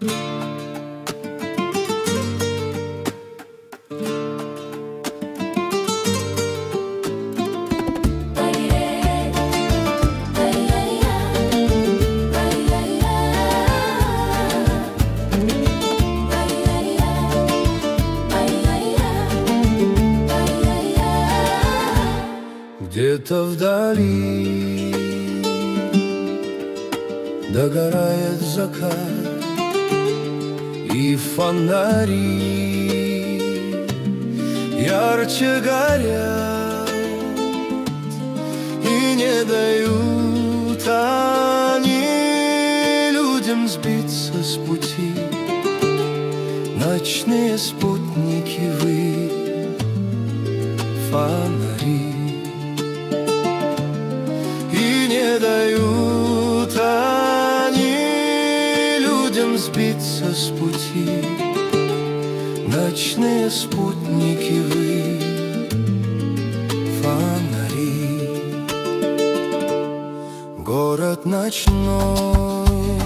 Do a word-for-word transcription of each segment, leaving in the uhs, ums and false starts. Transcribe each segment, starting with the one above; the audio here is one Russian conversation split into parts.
Где-то вдали догорает закат, и фонари ярче горят, и не дают они людям сбиться с пути. Ночные спутники вы, фонари, не дают они людям сбиться с пути. Ночные спутники вы, фонари. Город ночной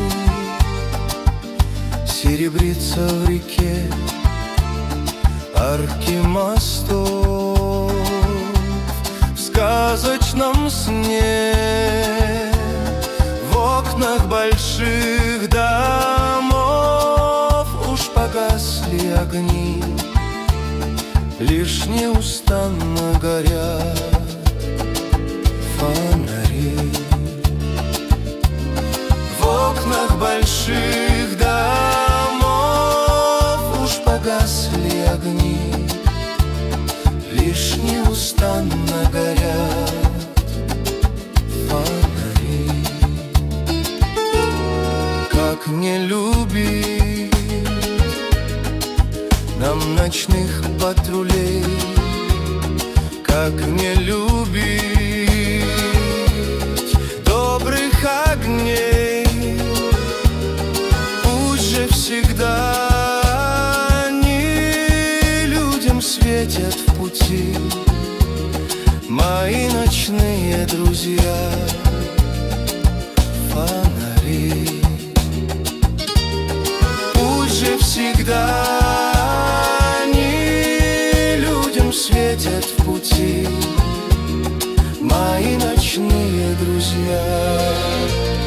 серебрится в реке, арки мостов в сказочном сне. В окнах больших домов уж погасли огни, лишь неустанно горят фонари. В окнах больших домов уж погасли огни, лишь неустанно горят фонари. Как не любить нам ночных патрулей, как не любить добрых огней. Пусть же всегда они людям светят в пути, мои ночные друзья, фонари. Пусть же всегда они людям светят в пути, мои ночные друзья.